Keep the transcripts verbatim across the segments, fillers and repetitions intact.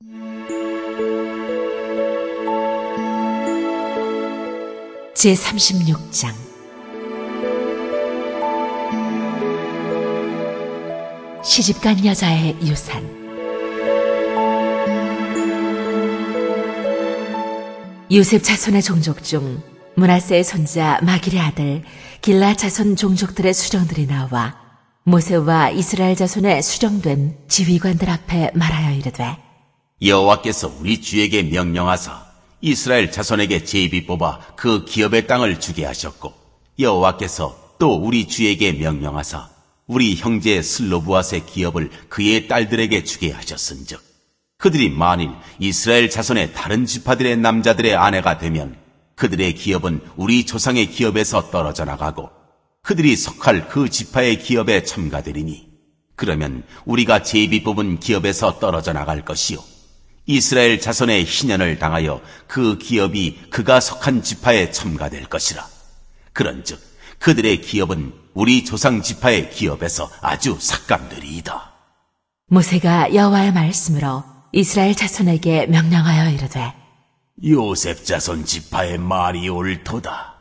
제삼십육 장 시집간 여자의 유산. 요셉 자손의 종족 중 므낫세의 손자 마길의 아들 길라 자손 종족들의 수령들이 나와 모세와 이스라엘 자손의 수령된 지휘관들 앞에 말하여 이르되, 여호와께서 우리 주에게 명령하사 이스라엘 자손에게 제비 뽑아 그 기업의 땅을 주게 하셨고, 여호와께서 또 우리 주에게 명령하사 우리 형제 슬로브앗의 기업을 그의 딸들에게 주게 하셨은즉, 그들이 만일 이스라엘 자손의 다른 지파들의 남자들의 아내가 되면 그들의 기업은 우리 조상의 기업에서 떨어져 나가고 그들이 속할 그 지파의 기업에 첨가되리니, 그러면 우리가 제비 뽑은 기업에서 떨어져 나갈 것이요, 이스라엘 자손의 희년을 당하여 그 기업이 그가 속한 지파에 첨가될 것이라. 그런즉 그들의 기업은 우리 조상 지파의 기업에서 아주 삭감되리이다. 모세가 여호와의 말씀으로 이스라엘 자손에게 명령하여 이르되, 요셉 자손 지파의 말이 옳도다.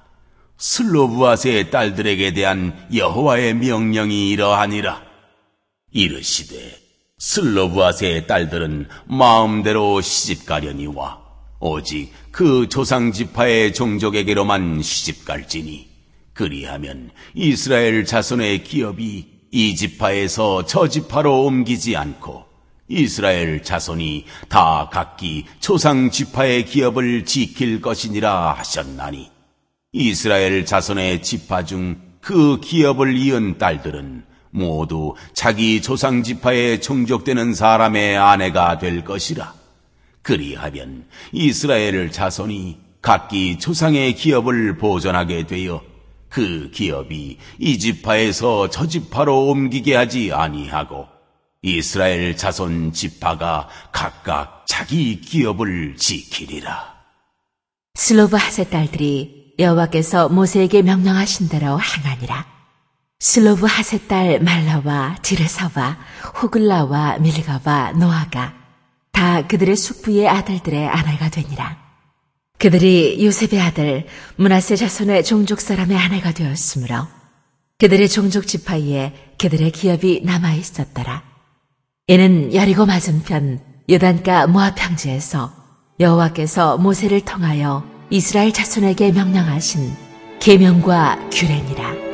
슬로브앗의 딸들에게 대한 여호와의 명령이 이러하니라. 이르시되, 슬로브앗의 딸들은 마음대로 시집가려니와 오직 그 조상 지파의 종족에게로만 시집갈지니, 그리하면 이스라엘 자손의 기업이 이 지파에서 저 지파로 옮기지 않고 이스라엘 자손이 다 각기 조상 지파의 기업을 지킬 것이니라 하셨나니, 이스라엘 자손의 지파 중 그 기업을 이은 딸들은 모두 자기 조상 지파에 종족되는 사람의 아내가 될 것이라. 그리하면 이스라엘 자손이 각기 조상의 기업을 보존하게 되어 그 기업이 이 지파에서 저 지파로 옮기게 하지 아니하고 이스라엘 자손 지파가 각각 자기 기업을 지키리라. 슬로브앗의 딸들이 여호와께서 모세에게 명령하신 대로 행하니라. 슬로브앗의 딸 말라와 디르사와 호글라와 밀가와 노아가 다 그들의 숙부의 아들들의 아내가 되니라. 그들이 요셉의 아들 므낫세 자손의 종족 사람의 아내가 되었으므로 그들의 종족 지파에 그들의 기업이 남아 있었더라. 이는 여리고 맞은편 요단가 모압 평지에서 여호와께서 모세를 통하여 이스라엘 자손에게 명령하신 계명과 규례니라.